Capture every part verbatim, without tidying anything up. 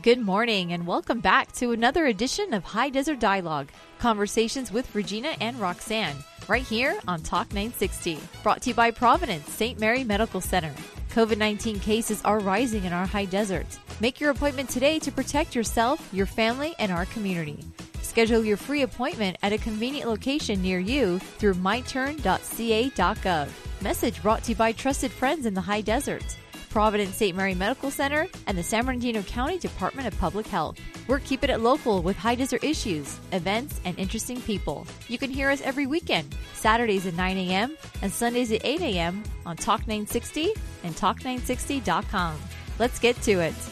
Good morning and welcome back to another edition of High Desert Dialogue, conversations with Regina and Roxanne, right here on Talk nine sixty, brought to you by Providence Saint Mary Medical Center. COVID nineteen cases are rising in our high desert. Make your appointment today to protect yourself, your family, and our community. Schedule your free appointment at a convenient location near you through my turn dot c a dot gov. Message brought to you by trusted friends in the high desert, Providence Saint Mary Medical Center, and the San Bernardino County Department of Public Health. We're keeping it local with high desert issues, events, and interesting people. You can hear us every weekend, Saturdays at nine a.m. and Sundays at eight a.m. on Talk nine sixty and talk nine sixty dot com. Let's get to it.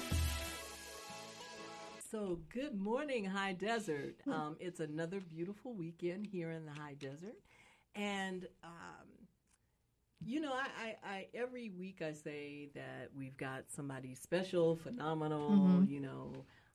So good morning, High Desert. Um, it's another beautiful weekend here in the High Desert. And um, You know, I, I, I every week I say that we've got somebody special, phenomenal, mm-hmm. you know,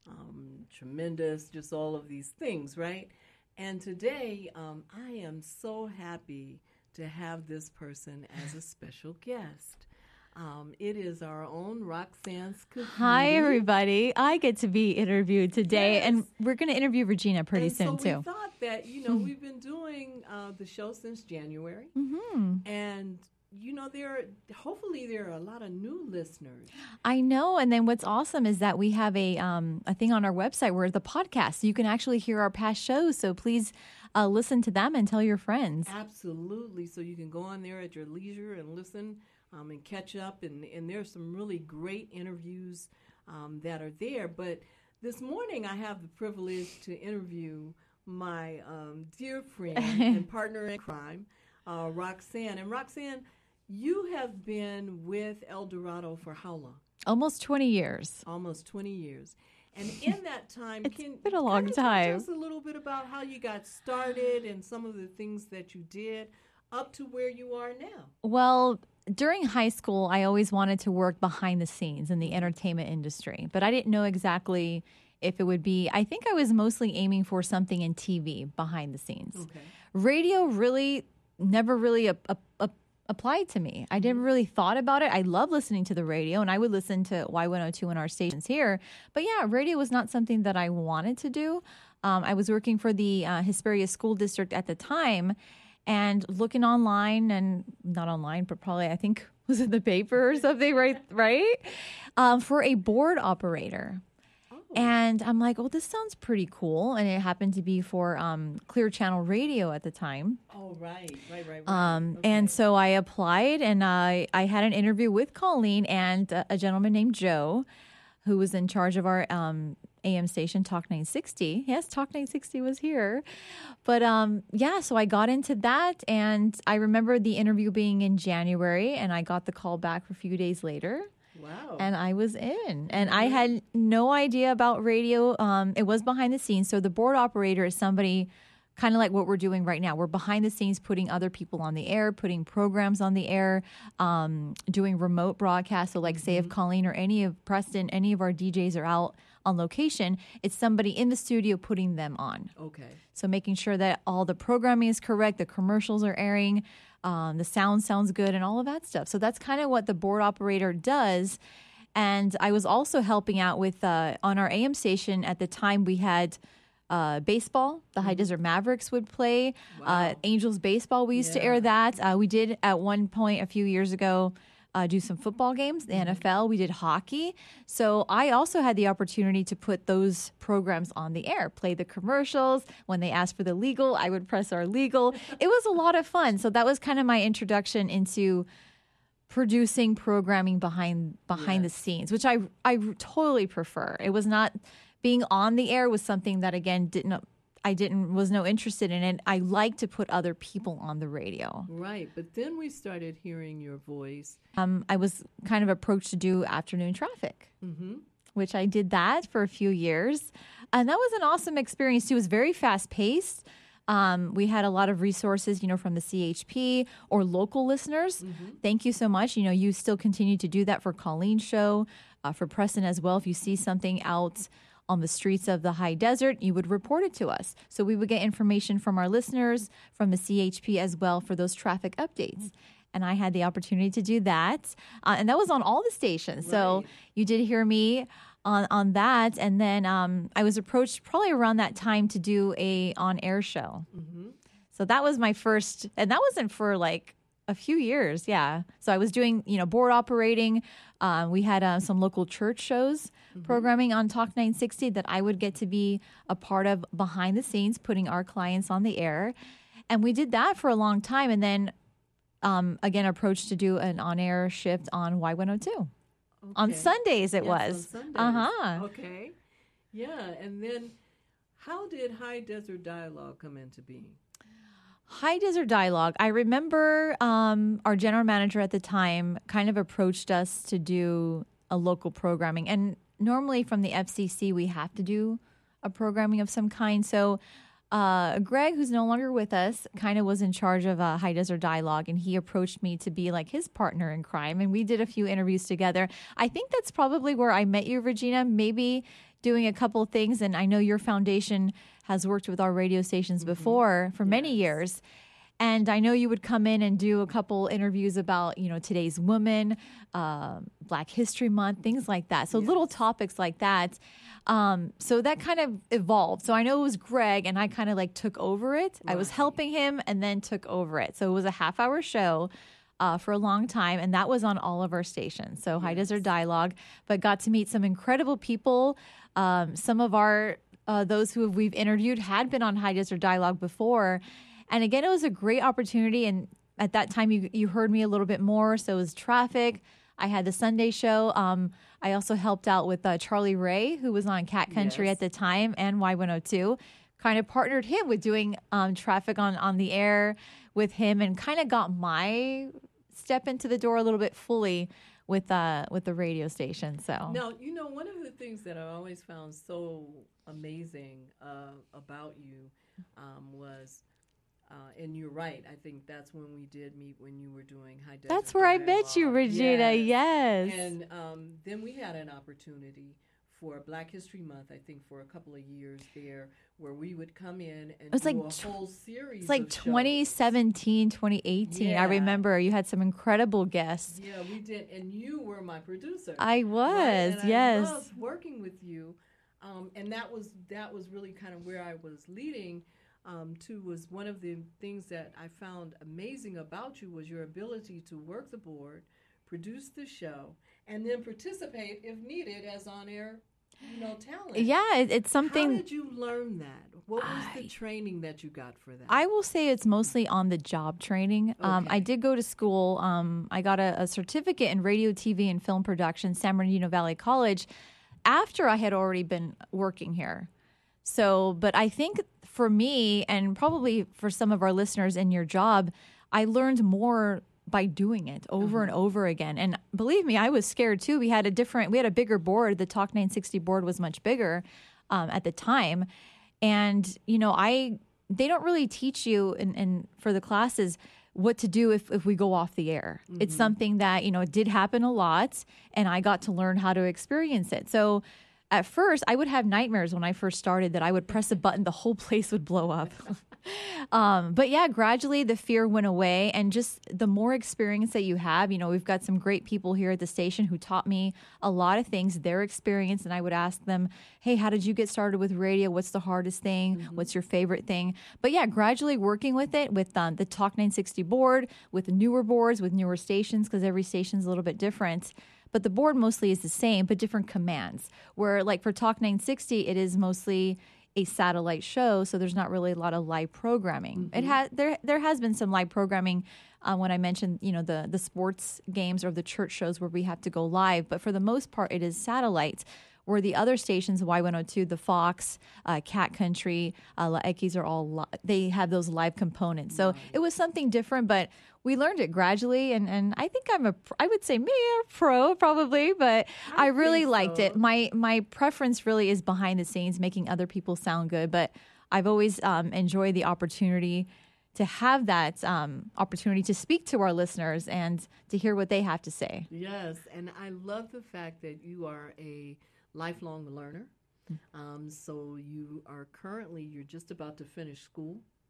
um, tremendous, just all of these things, right? And today um, I am so happy to have this person as a special guest. Um, it is our own Roxanne Scafidi. Hi, everybody. I get to be interviewed today, yes. and we're going to interview Regina pretty and soon, so too. So we thought that, you know, we've been doing uh, the show since January, mm-hmm. and you know, there are, hopefully there are a lot of new listeners. I know. And then what's awesome is that we have a um, a thing on our website where the podcast, so you can actually hear our past shows. So please uh, listen to them and tell your friends. Absolutely. So you can go on there at your leisure and listen um, and catch up. And, and there's some really great interviews um, that are there. But this morning I have the privilege to interview my um, dear friend and partner in crime, uh, Roxanne. And Roxanne, you have been with El Dorado for how long? Almost twenty years. Almost twenty years. And in that time, it's can been a long you time. Tell us a little bit about how you got started and some of the things that you did up to where you are now? Well, during high school, I always wanted to work behind the scenes in the entertainment industry, but I didn't know exactly if it would be. I think I was mostly aiming for something in T V behind the scenes. Okay. Radio really never really a, a, a applied to me. I never really thought about it. I love listening to the radio, and I would listen to Y one oh two in our stations here. But yeah, radio was not something that I wanted to do. Um, I was working for the uh, Hesperia School District at the time, and looking online, and not online, but probably I think was in the paper or something, right? Right? Um, for a board operator. And I'm like, oh, this sounds pretty cool. And it happened to be for um, Clear Channel Radio at the time. Oh, right, right, right, right. Um, okay. And so I applied, and I, I had an interview with Colleen and a, a gentleman named Joe, who was in charge of our um, A M station, Talk nine sixty. Yes, Talk nine sixty was here. But um, yeah, so I got into that, and I remember the interview being in January, and I got the call back a few days later. Wow. And I was in. And I had no idea about radio. Um, it was behind the scenes. So the board operator is somebody kind of like what we're doing right now. We're behind the scenes putting other people on the air, putting programs on the air, um, doing remote broadcasts. So like mm-hmm. say if Colleen or any of Preston, any of our D Js are out on location, it's somebody in the studio putting them on. Okay. So making sure that all the programming is correct, the commercials are airing, Um, the sound sounds good, and all of that stuff. So that's kind of what the board operator does. And I was also helping out with, uh, on our A M station at the time, we had uh, baseball. The High Desert Mavericks would play. Wow. Uh, Angels baseball, we used yeah. to air that. Uh, we did at one point a few years ago uh, do some football games, the mm-hmm. N F L. We did hockey. So I also had the opportunity to put those programs on the air, play the commercials. When they asked for the legal, I would press our legal. It was a lot of fun. So that was kind of my introduction into producing programming behind behind yes. the scenes, which I I totally prefer. It was not being on the air was something that, again, didn't I didn't was no interested in it. I like to put other people on the radio. Right, but then we started hearing your voice. Um, I was kind of approached to do afternoon traffic, mm-hmm. which I did that for a few years, and that was an awesome experience too. It was very fast paced. Um, we had a lot of resources, you know, from the C H P or local listeners. Mm-hmm. Thank you so much. You know, you still continue to do that for Colleen's show, uh, for Preston as well. If you see something out on the streets of the high desert, you would report it to us. So we would get information from our listeners, from the C H P as well for those traffic updates. And I had the opportunity to do that. Uh, and that was on all the stations. Right. So you did hear me on on that, and then um, I was approached probably around that time to do a on air show. Mm-hmm. So that was my first, and that wasn't for like a few years. Yeah. So I was doing, you know, board operating. Um, we had uh, some local church shows mm-hmm. programming on Talk nine sixty that I would get to be a part of behind the scenes, putting our clients on the air. And we did that for a long time. And then um, again, approached to do an on air shift on Y one oh two. Okay. On Sundays it yes, was. On Sundays. Uh-huh. Okay. Yeah. And then how did High Desert Dialogue come into being? High Desert Dialogue. I remember um, our general manager at the time kind of approached us to do a local programming. And normally from the F C C, we have to do a programming of some kind. So uh, Greg, who's no longer with us, kind of was in charge of uh, High Desert Dialogue. And he approached me to be like his partner in crime. And we did a few interviews together. I think that's probably where I met you, Regina, maybe doing a couple things. And I know your foundation has worked with our radio stations mm-hmm. before for yes. many years. And I know you would come in and do a couple interviews about, you know, today's woman, uh, Black History Month, things like that. So yes. little topics like that. Um, so that kind of evolved. So I know it was Greg, and I kind of like took over it. Right. I was helping him and then took over it. So it was a half hour show uh, for a long time. And that was on all of our stations. So yes. High Desert Dialogue, but got to meet some incredible people. Um, some of our Uh, those who we've interviewed had been on High Desert Dialogue before. And again, it was a great opportunity. And at that time, you, you heard me a little bit more. So it was Traffic. I had the Sunday show. Um, I also helped out with uh, Charlie Ray, who was on Cat Country yes. at the time, and Y one oh two. Kind of partnered him with doing um, Traffic on, on the air with him, and kind of got my step into the door a little bit fully with uh with the radio station. So now, you know, one of the things that I always found so amazing uh, about you um, was, uh, and you're right, I think that's when we did meet, when you were doing High Desert That's where Dialogue. I met you, Regina. Yes. yes. And um, then we had an opportunity for Black History Month, I think for a couple of years there, where we would come in and it was do like a whole series It's like of twenty seventeen, shows. twenty eighteen. Yeah. I remember you had some incredible guests. Yeah, we did. And you were my producer. I was, right? And yes. I loved working with you. Um, and that was that was really kind of where I was leading um, to, was one of the things that I found amazing about you was your ability to work the board, produce the show, and then participate, if needed, as on-air you know, talent. Yeah, it, it's something. How did you learn that? What was I, the training that you got for that? I will say it's mostly on the job training. Okay. Um, I did go to school. Um, I got a, a certificate in radio, T V, and film production, San Bernardino Valley College, after I had already been working here. So, but I think for me, and probably for some of our listeners in your job, I learned more by doing it over uh-huh. and over again. And believe me, I was scared too. We had a different, we had a bigger board. The Talk nine sixty board was much bigger um, at the time. And, you know, I, they don't really teach you in, in for the classes what to do if, if we go off the air. Mm-hmm. It's something that, you know, it did happen a lot, and I got to learn how to experience it. So at first, I would have nightmares when I first started that I would press a button, the whole place would blow up. um, but yeah, gradually the fear went away, and just the more experience that you have, you know, we've got some great people here at the station who taught me a lot of things, their experience, and I would ask them, hey, how did you get started with radio? What's the hardest thing? Mm-hmm. What's your favorite thing? But yeah, gradually working with it, with um, the Talk nine sixty board, with newer boards, with newer stations, because every station's a little bit different. But the board mostly is the same, but different commands. Where, like for Talk nine sixty, it is mostly a satellite show, so there's not really a lot of live programming. Mm-hmm. It has there there has been some live programming uh, when I mentioned, you know, the the sports games or the church shows where we have to go live. But for the most part, it is satellite. Where the other stations, Y one oh two, the Fox, uh, Cat Country, uh, La Equis are all, li- they have those live components. So right. It was something different, but we learned it gradually. And, and I think I'm a, I would say maybe a pro probably, but I, I really liked so. it. My, my preference really is behind the scenes, making other people sound good. But I've always um, enjoyed the opportunity to have that um, opportunity to speak to our listeners and to hear what they have to say. Yes. And I love the fact that you are a lifelong learner. Um, so you are currently, you're just about to finish school.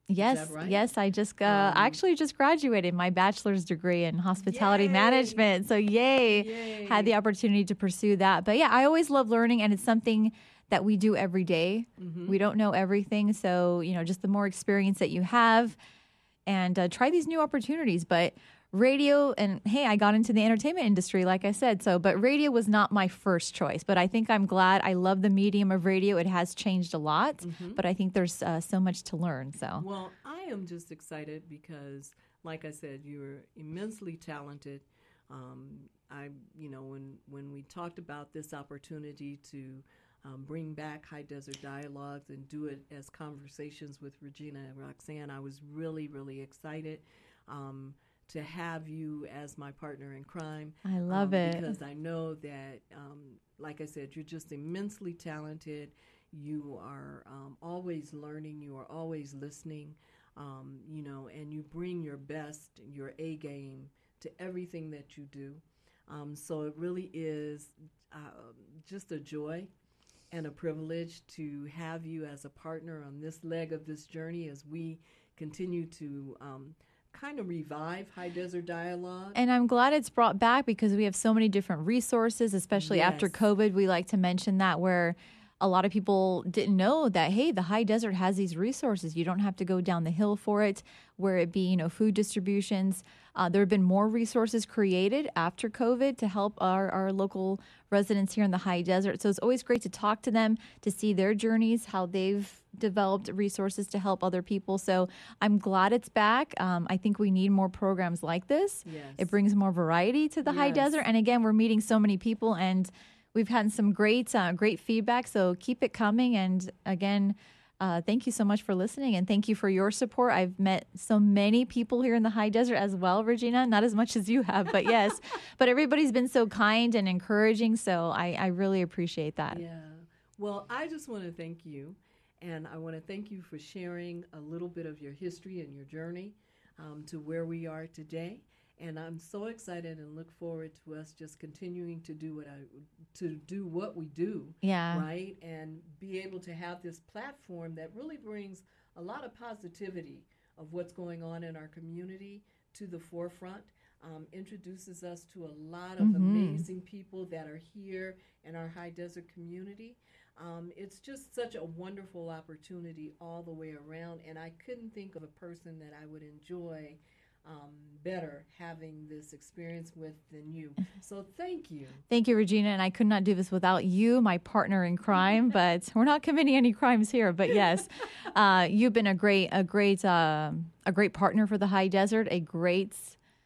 Yes, Is that right? yes. I just uh, Um, actually just graduated my bachelor's degree in hospitality Yay! management. So yay, Yay. had the opportunity to pursue that. But yeah, I always love learning, and it's something that we do every day. Mhm. We don't know everything, so you know, just the more experience that you have, and uh, try these new opportunities. But radio, and hey, I got into the entertainment industry, like I said. So, but radio was not my first choice. But I think I'm glad. I love the medium of radio. It has changed a lot, Mhm. but I think there's uh, so much to learn. So, Well, I am just excited because, like I said, you're immensely talented. Um, I, you know, when when we talked about this opportunity to um, bring back High Desert Dialogues and do it as conversations with Regina and Roxanne, I was really, really excited um, to have you as my partner in crime. I love um, it. because I know that, um, like I said, you're just immensely talented. You are um, always learning. You are always listening. Um, you know, and you bring your best, your A game to everything that you do. Um, so it really is uh, just a joy and a privilege to have you as a partner on this leg of this journey as we continue to um, kind of revive High Desert Dialogue. And I'm glad it's brought back because we have so many different resources, especially after Yes. COVID. We like to mention that where a lot of people didn't know that, hey, the high desert has these resources. You don't have to go down the hill for it, where it be, you know, food distributions. Uh, there have been more resources created after COVID to help our, our local residents here in the high desert. So it's always great to talk to them, to see their journeys, how they've developed resources to help other people. So I'm glad it's back. Um, I think we need more programs like this. Yes. It brings more variety to the high Yes. desert. And again, we're meeting so many people, and we've had some great, uh, great feedback. So keep it coming. And again, uh, thank you so much for listening, and thank you for your support. I've met so many people here in the high desert as well, Regina. Not as much as you have, but yes. But everybody's been so kind and encouraging. So I, I really appreciate that. Yeah. Well, I just want to thank you, and I want to thank you for sharing a little bit of your history and your journey um, to where we are today. And I'm so excited and look forward to us just continuing to do what I to do what we do, Yeah. right? And be able to have this platform that really brings a lot of positivity of what's going on in our community to the forefront. Um, introduces us to a lot of Mhm. amazing people that are here in our high desert community. Um, it's just such a wonderful opportunity all the way around, and I couldn't think of a person that I would enjoy um, better having this experience with than you. So thank you. Thank you, Regina. And I could not do this without you, my partner in crime. But we're not committing any crimes here. But yes, uh, you've been a great, a great, uh, a great partner for the high desert. A great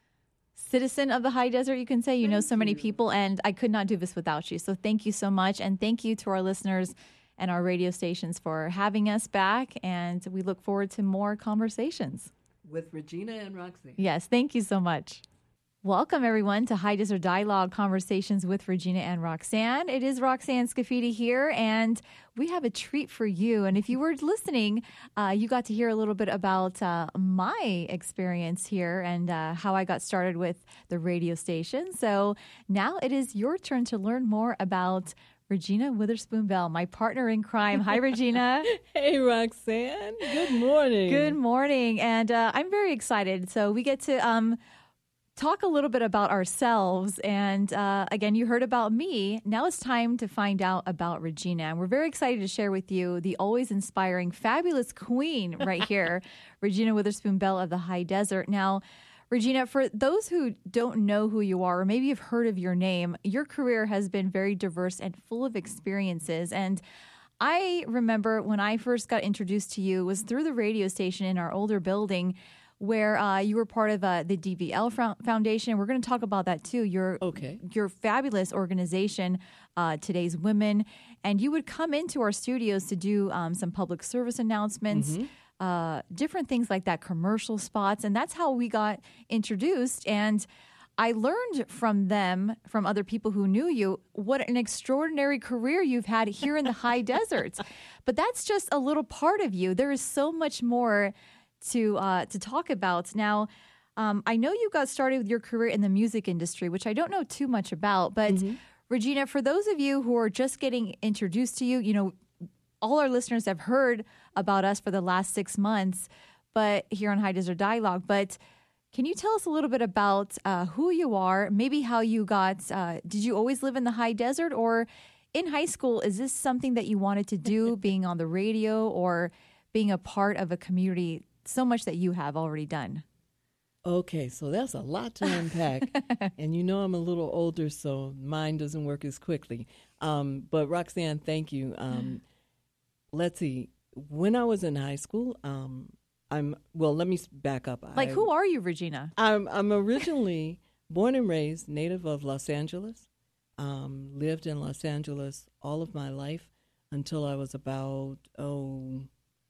citizen of the high desert, you can say. You know Thank so many you. people, and I could not do this without you. So thank you so much, and thank you to our listeners and our radio stations for having us back. And we look forward to more conversations. With Regina and Roxanne. Yes, thank you so much. Welcome, everyone, to High Desert Dialogue Conversations with Regina and Roxanne. It is Roxanne Scafidi here, and we have a treat for you. And if you were listening, uh, you got to hear a little bit about uh, my experience here and uh, how I got started with the radio station. So now it is your turn to learn more about Regina Witherspoon Bell, my partner in crime. Hi, Regina. Hey, Roxanne. Good morning. Good morning. And uh, I'm very excited. So we get to um, talk a little bit about ourselves. And uh, again, you heard about me. Now it's time to find out about Regina. And we're very excited to share with you the always inspiring, fabulous queen right here, Regina Witherspoon Bell of the High Desert. Now, Regina, for those who don't know who you are, or maybe you've heard of your name, your career has been very diverse and full of experiences. And I remember when I first got introduced to you was through the radio station in our older building where uh, you were part of uh, the D V L Foundation. We're going to talk about that too. Your, Okay. your fabulous organization, uh, Today's Women. And you would come into our studios to do um, some public service announcements, Mm-hmm. uh, different things like that, commercial spots. And that's how we got introduced. And I learned from them, from other people who knew you, what an extraordinary career you've had here in the high deserts. But that's just a little part of you. There is so much more to uh, to talk about. Now, um, I know you got started with your career in the music industry, which I don't know too much about. But Mm-hmm. Regina, for those of you who are just getting introduced to you, you know, all our listeners have heard about us for the last six months. but here on High Desert Dialogue. But can you tell us a little bit about uh, who you are, maybe how you got, uh, did you always live in the high desert, or in high school, is this something that you wanted to do, being on the radio or being a part of a community so much that you have already done? Okay, so that's a lot to unpack. And you know I'm a little older, so mine doesn't work as quickly. Um, but Roxanne, thank you. Um, let's see. When I was in high school, um, I'm well. Let me s- back up. Like, I, who are you, Regina? I'm I'm originally born and raised native of Los Angeles. Um, lived in Los Angeles all of my life until I was about oh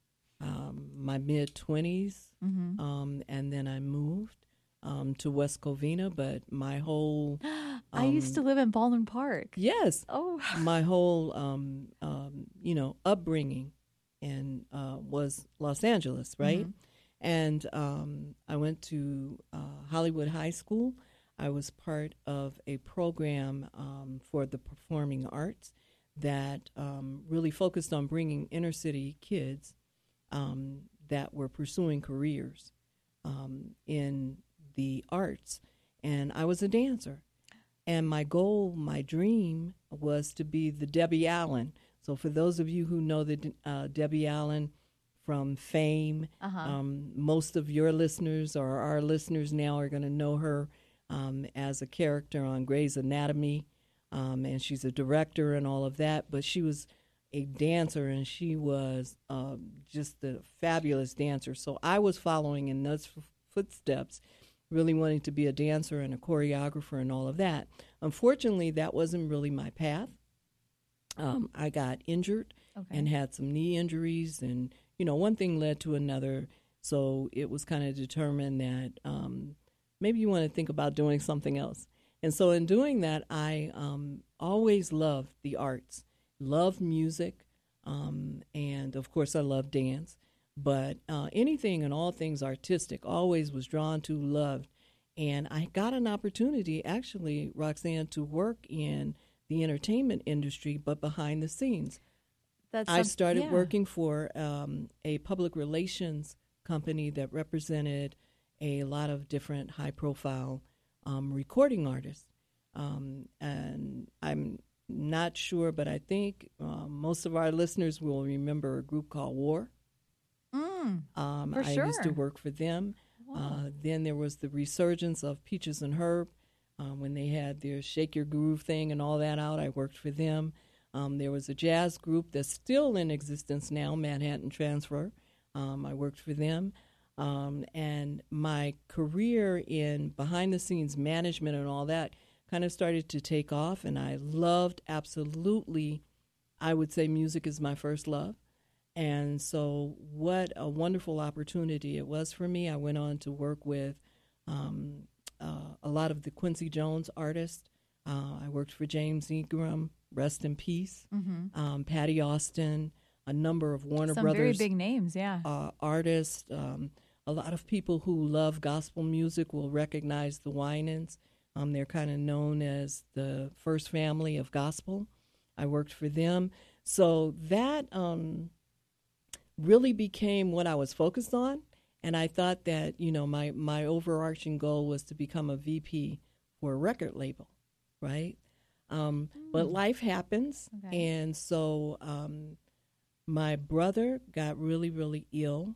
um, my mid twenties, Mm-hmm. um, and then I moved um, to West Covina. But my whole I used to um, live in Baldwin Park. yes, Oh, my whole um, um, you know upbringing and uh, was Los Angeles, right? Mhm. And um, I went to uh, Hollywood High School. I was part of a program um, for the performing arts that um, really focused on bringing inner city kids um, that were pursuing careers um, in the arts. And I was a dancer. And my goal, my dream was to be the Debbie Allen. So for those of you who know the uh, Debbie Allen from Fame, uh-huh. um, most of your listeners or our listeners now are going to know her um, as a character on Grey's Anatomy, um, and she's a director and all of that. But she was a dancer, and she was uh, just a fabulous dancer. So I was following in those f- footsteps, really wanting to be a dancer and a choreographer and all of that. Unfortunately, that wasn't really my path. Um, I got injured Okay. and had some knee injuries, and you know, one thing led to another. So it was kind of determined that um, maybe you want to think about doing something else. And so in doing that, I um, always loved the arts, loved music, um, and of course, I love dance. But uh, anything and all things artistic, always was drawn to, loved. And I got an opportunity, actually, Roxanne, to work in the entertainment industry, but behind the scenes. That's I some- started yeah. working for um, a public relations company that represented a lot of different high-profile um, recording artists. Um, and I'm not sure, but I think uh, most of our listeners will remember a group called War. Mm, Um, For I used to sure. work for them. wow. Uh, then there was the resurgence of Peaches and Herb um, when they had their Shake Your Groove thing and all that out. I worked for them. Um, there was a jazz group that's still in existence now, Manhattan Transfer. Um, I worked for them. Um, and my career in behind the scenes management and all that kind of started to take off. And I loved absolutely, I would say music is my first love. And so, what a wonderful opportunity it was for me. I went on to work with um, uh, a lot of the Quincy Jones artists. Uh, I worked for James Ingram, rest in peace, Mm-hmm. um, Patty Austin, a number of Warner Some very Brothers big names, yeah. uh, artists. Um, a lot of people who love gospel music will recognize the Winans. Um, they're kind of known as the first family of gospel. I worked for them. So that um, really became what I was focused on. And I thought that, you know, my, my overarching goal was to become a V P for a record label, right? Um, But life happens. Okay. And so um, my brother got really, really ill,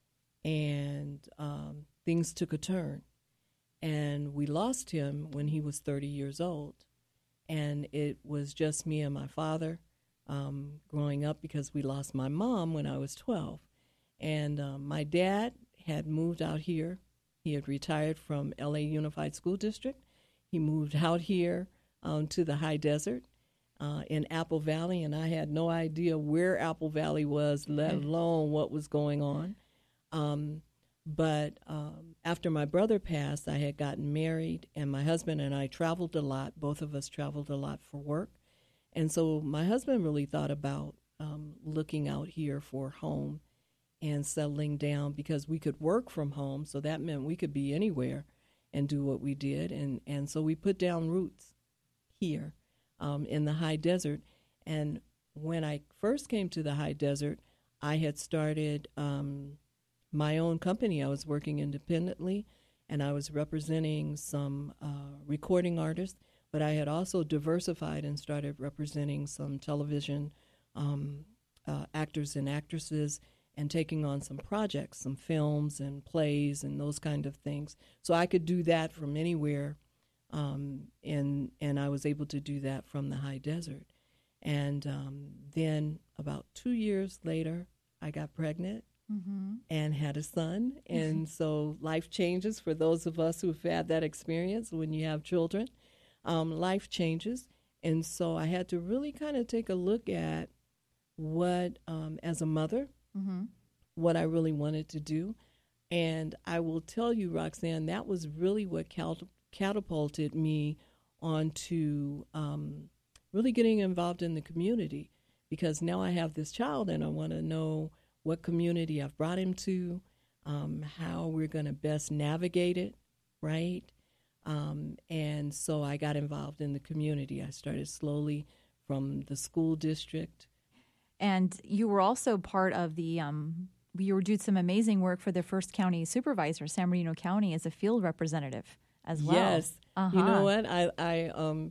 and um, things took a turn. And we lost him when he was thirty years old. And it was just me and my father um, growing up, because we lost my mom when I was twelve. And um, my dad had moved out here. He had retired from L A Unified School District. He moved out here um, to the high desert uh, in Apple Valley, and I had no idea where Apple Valley was, let alone what was going on. Um, but um, after my brother passed, I had gotten married, and my husband and I traveled a lot. Both of us traveled a lot for work. And so my husband really thought about um, looking out here for home and settling down, because we could work from home. So that meant we could be anywhere and do what we did. And, and so we put down roots here um, in the high desert. And when I first came to the high desert, I had started um, my own company. I was working independently, and I was representing some uh, recording artists, but I had also diversified and started representing some television um, uh, actors and actresses and taking on some projects, some films and plays and those kind of things. So I could do that from anywhere, um, and and I was able to do that from the high desert. And um, then about two years later, I got pregnant mm-hmm. and had a son. And so life changes for those of us who've had that experience when you have children. Um, life changes. And so I had to really kind of take a look at what, um, as a mother, mm-hmm. what I really wanted to do. And I will tell you, Roxanne, that was really what cal- catapulted me onto um, really getting involved in the community, because now I have this child and I want to know what community I've brought him to, um, how we're going to best navigate it, right? Um, and so I got involved in the community. I started slowly from the school district. And you were also part of the, um, you were doing some amazing work for the first county supervisor, San Bernardino County, as a field representative as well. Yes. Uh-huh. You know what? I, I, um,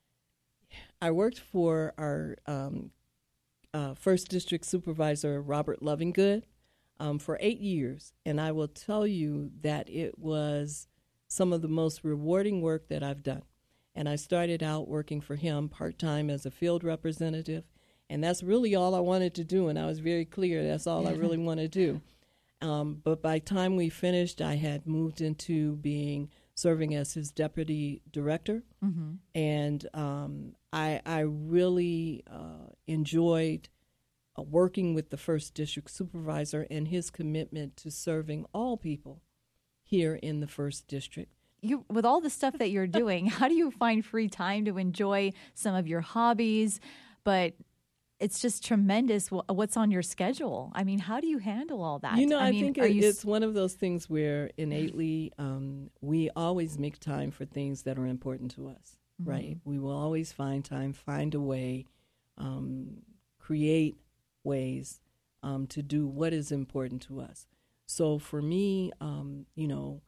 I worked for our um, uh, first district supervisor, Robert Lovingood, um, for eight years. And I will tell you that it was some of the most rewarding work that I've done. And I started out working for him part-time as a field representative. And that's really all I wanted to do. And I was very clear that's all I really want to do. Um, but by the time we finished, I had moved into being serving as his deputy director. Mm-hmm. And um, I, I really uh, enjoyed uh, working with the first district supervisor and his commitment to serving all people here in the first district. You, with all the stuff that you're doing, how do you find free time to enjoy some of your hobbies? But it's just tremendous what's on your schedule. I mean, how do you handle all that? You know, I, I mean, think it, you... it's one of those things where innately um, we always make time for things that are important to us, mm-hmm. right? We will always find time, find a way, um, create ways um, to do what is important to us. So for me, um, you know,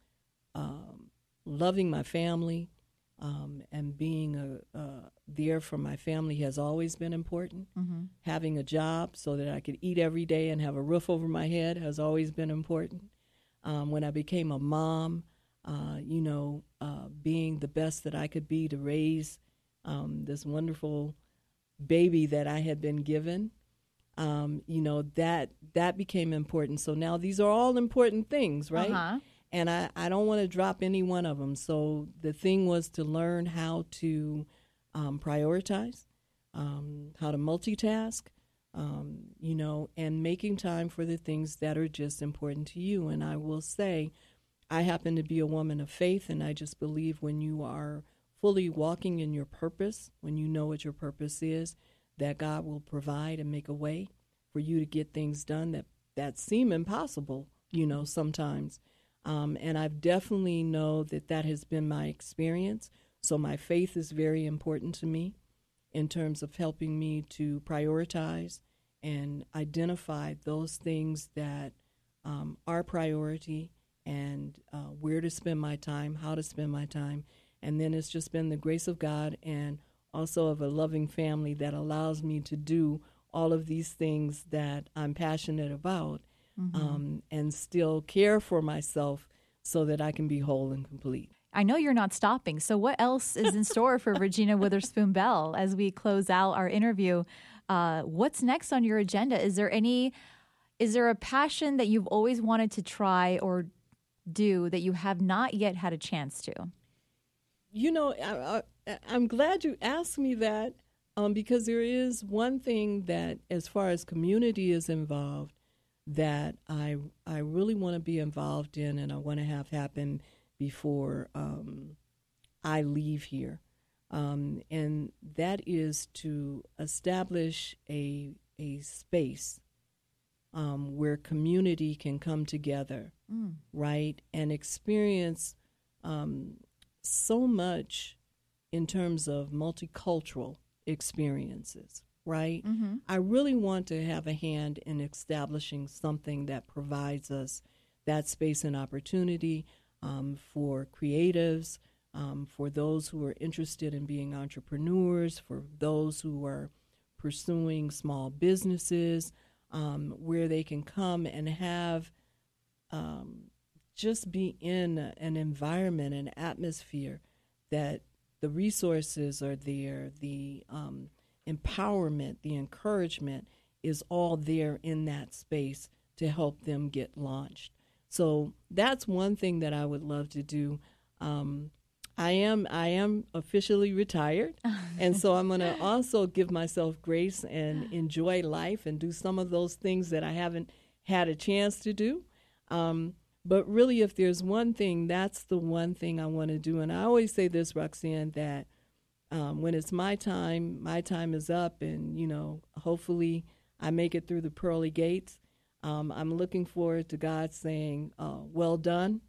um, loving my family um, and being a, uh, there for my family has always been important. Mm-hmm. Having a job so that I could eat every day and have a roof over my head has always been important. Um, when I became a mom, uh, you know, uh, being the best that I could be to raise um, this wonderful baby that I had been given, um, you know, that that became important. So now these are all important things, right? Uh-huh. And I, I don't want to drop any one of them. So the thing was to learn how to um, prioritize, um, how to multitask, um, you know, and making time for the things that are just important to you. And I will say, I happen to be a woman of faith, and I just believe when you are fully walking in your purpose, when you know what your purpose is, that God will provide and make a way for you to get things done that, that seem impossible, you know, sometimes. Um, and I definitely know that that has been my experience. So my faith is very important to me in terms of helping me to prioritize and identify those things that um, are priority and uh, where to spend my time, how to spend my time. And then it's just been the grace of God and also of a loving family that allows me to do all of these things that I'm passionate about. Mm-hmm. Um, and still care for myself so that I can be whole and complete. I know you're not stopping. So what else is in store for Regina Witherspoon Bell as we close out our interview? Uh, what's next on your agenda? Is there any, is there a passion that you've always wanted to try or do that you have not yet had a chance to? You know, I, I, I'm glad you asked me that um, because there is one thing that, as far as community is involved, that I I really want to be involved in and I want to have happen before um, I leave here. Um, and that is to establish a, a space um, where community can come together, mm. right, and experience um, so much in terms of multicultural experiences. Right? Mm-hmm. I really want to have a hand in establishing something that provides us that space and opportunity um, for creatives, um, for those who are interested in being entrepreneurs, for those who are pursuing small businesses, um, where they can come and have um, just be in an environment, an atmosphere that the resources are there, the um, empowerment, the encouragement is all there in that space to help them get launched. So that's one thing that I would love to do. Um, I am I am officially retired, and so I'm going to also give myself grace and enjoy life and do some of those things that I haven't had a chance to do. Um, but really, if there's one thing, that's the one thing I want to do. And I always say this, Roxanne, that um, when it's my time, my time is up, and, you know, hopefully I make it through the pearly gates. Um, I'm looking forward to God saying, uh, well done.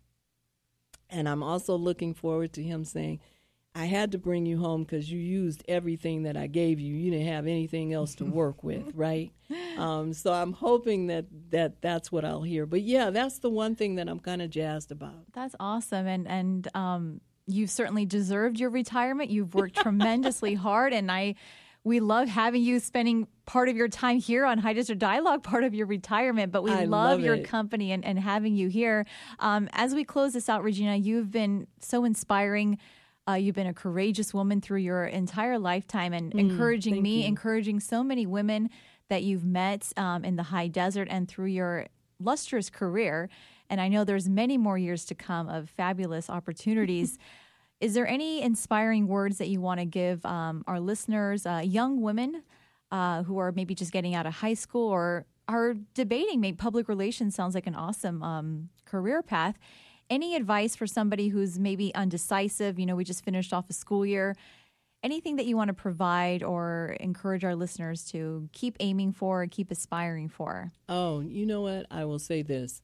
And I'm also looking forward to him saying, I had to bring you home because you used everything that I gave you. You didn't have anything else to work with, right? Um, so I'm hoping that, that that's what I'll hear. But, yeah, that's the one thing that I'm kind of jazzed about. That's awesome. And, and um, you've certainly deserved your retirement. You've worked tremendously hard, and I we love having you spending part of your time here on High Desert Dialogue, part of your retirement, but we I love, love your it. company and, and having you here. Um, as we close this out, Regina, you've been so inspiring. Uh, you've been a courageous woman through your entire lifetime and Mm, encouraging thank me, you. encouraging so many women that you've met um, in the high desert and through your lustrous career. And I know there's many more years to come of fabulous opportunities. Is there any inspiring words that you want to give um, our listeners, uh, young women uh, who are maybe just getting out of high school or are debating? Maybe public relations sounds like an awesome um, career path. Any advice for somebody who's maybe undecisive? You know, we just finished off a school year. Anything that you want to provide or encourage our listeners to keep aiming for, keep aspiring for? Oh, you know what? I will say this.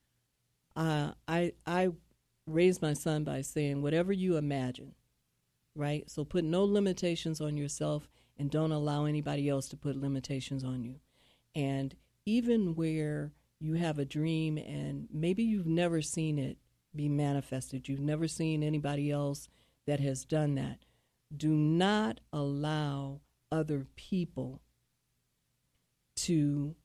Uh, I I raised my son by saying, whatever you imagine, right? So put no limitations on yourself and don't allow anybody else to put limitations on you. And even where you have a dream and maybe you've never seen it be manifested, you've never seen anybody else that has done that, do not allow other people to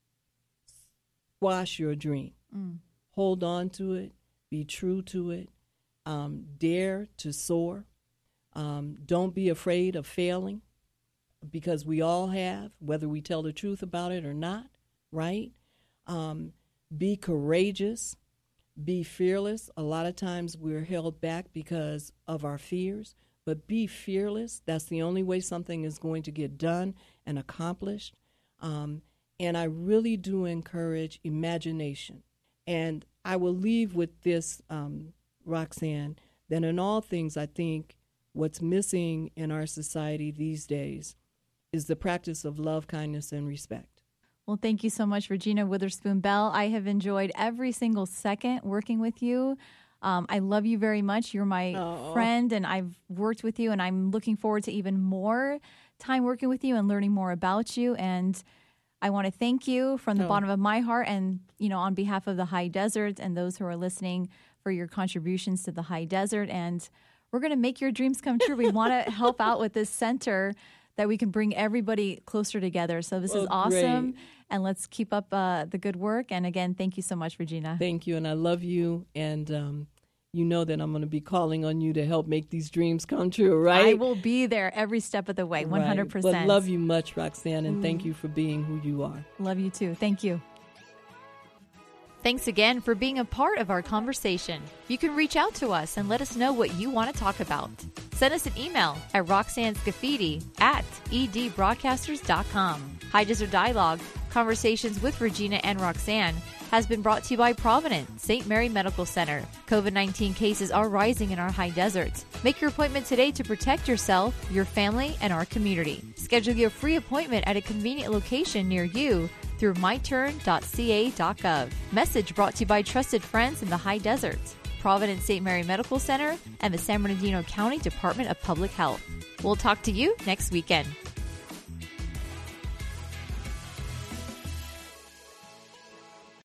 squash your dream. Mm. Hold on to it. Be true to it. Um, dare to soar. Um, don't be afraid of failing, because we all have, whether we tell the truth about it or not, right? Um, be courageous. Be fearless. A lot of times we're held back because of our fears, but be fearless. That's the only way something is going to get done and accomplished. Um, and I really do encourage imagination. And I will leave with this, um, Roxanne, that in all things, I think what's missing in our society these days is the practice of love, kindness, and respect. Well, thank you so much, Regina Witherspoon Bell. I have enjoyed every single second working with you. Um, I love you very much. You're my Aww. friend, and I've worked with you, and I'm looking forward to even more time working with you and learning more about you. And I want to thank you from the Oh. bottom of my heart and, you know, on behalf of the High Desert and those who are listening for your contributions to the High Desert. And we're going to make your dreams come true. We want to help out with this center that we can bring everybody closer together. So this Oh, is awesome. great. And let's keep up uh, the good work. And again, thank you so much, Regina. Thank you, and I love you, and um, you know that I'm going to be calling on you to help make these dreams come true, right? I will be there every step of the way, one hundred percent. Right. But love you much, Roxanne, and thank you for being who you are. Love you too. Thank you. Thanks again for being a part of our conversation. You can reach out to us and let us know what you want to talk about. Send us an email at roxannescaffidi at edbroadcasters dot com. High Desert Dialogue, Conversations with Regina and Roxanne, has been brought to you by Providence Saint Mary Medical Center. COVID nineteen cases are rising in our high deserts. Make your appointment today to protect yourself, your family, and our community. Schedule your free appointment at a convenient location near you through my turn dot c a dot gov. Message brought to you by trusted friends in the high deserts, Providence Saint Mary Medical Center, and the San Bernardino County Department of Public Health. We'll talk to you next weekend.